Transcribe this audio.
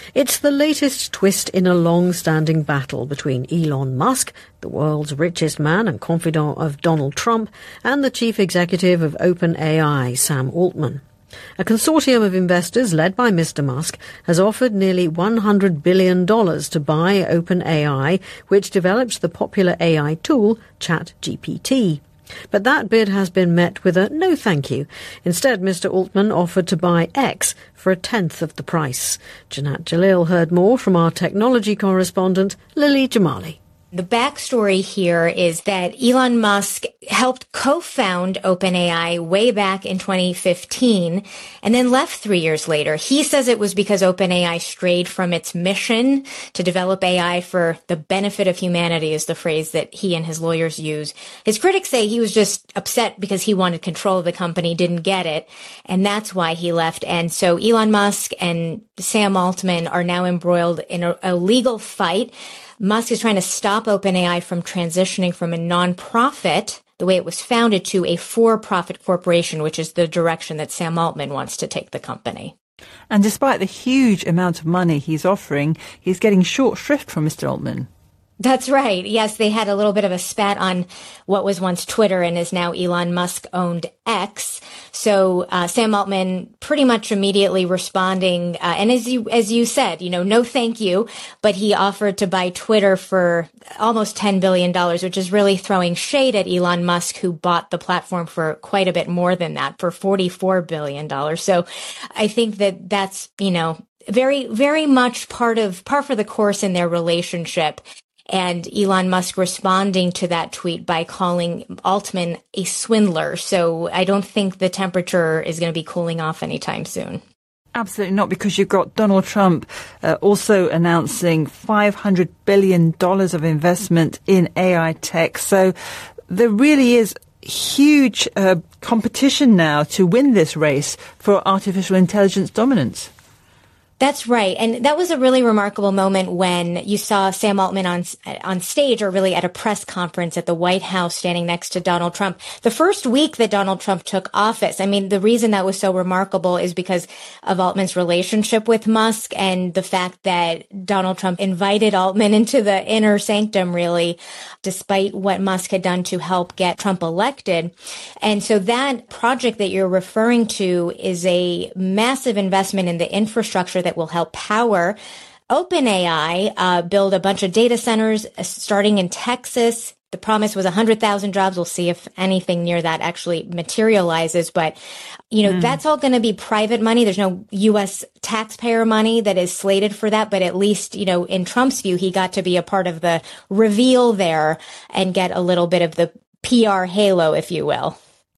It's the latest twist in a long-standing battle between Elon Musk, the world's richest man and confidant of Donald Trump, and the chief executive of OpenAI, Sam Altman. A consortium of investors led by Mr. Musk has offered nearly $100 billion to buy OpenAI, which develops the popular AI tool ChatGPT. But that bid has been met with a no thank you. Instead, Mr. Altman offered to buy X for a tenth of the price. Janat Jalil heard more from our technology correspondent, Lily Jamali. The backstory here is that Elon Musk helped co-found OpenAI way back in 2015 and then left 3 years later. He says it was because OpenAI strayed from its mission to develop AI for the benefit of humanity, is the phrase that he and his lawyers use. His critics say he was just upset because he wanted control of the company, didn't get it, and that's why he left. And so Elon Musk and Sam Altman are now embroiled in a legal fight. Musk is trying to stop OpenAI from transitioning from a nonprofit, the way it was founded, to a for-profit corporation, which is the direction that Sam Altman wants to take the company. And despite the huge amount of money he's offering, he's getting short shrift from Mr. Altman. That's right. Yes, they had a little bit of a spat on what was once Twitter and is now Elon Musk-owned X. So Sam Altman pretty much immediately responding, and as you said, no thank you, but he offered to buy Twitter for almost $10 billion, which is really throwing shade at Elon Musk, who bought the platform for quite a bit more than that, for $44 billion. So I think that that's, very, very much par for the course in their relationship. And Elon Musk responding to that tweet by calling Altman a swindler. So I don't think the temperature is going to be cooling off anytime soon. Absolutely not, because you've got Donald Trump also announcing $500 billion of investment in AI tech. So there really is huge competition now to win this race for artificial intelligence dominance. That's right. And that was a really remarkable moment when you saw Sam Altman on stage, or really at a press conference at the White House, standing next to Donald Trump. The first week that Donald Trump took office, I mean, the reason that was so remarkable is because of Altman's relationship with Musk and the fact that Donald Trump invited Altman into the inner sanctum, really, despite what Musk had done to help get Trump elected. And so that project that you're referring to is a massive investment in the infrastructure that will help power OpenAI, build a bunch of data centers starting in Texas. The promise was 100,000 jobs. We'll see if anything near that actually materializes. But, that's all going to be private money. There's no U.S. taxpayer money that is slated for that. But at least, in Trump's view, he got to be a part of the reveal there and get a little bit of the PR halo, if you will.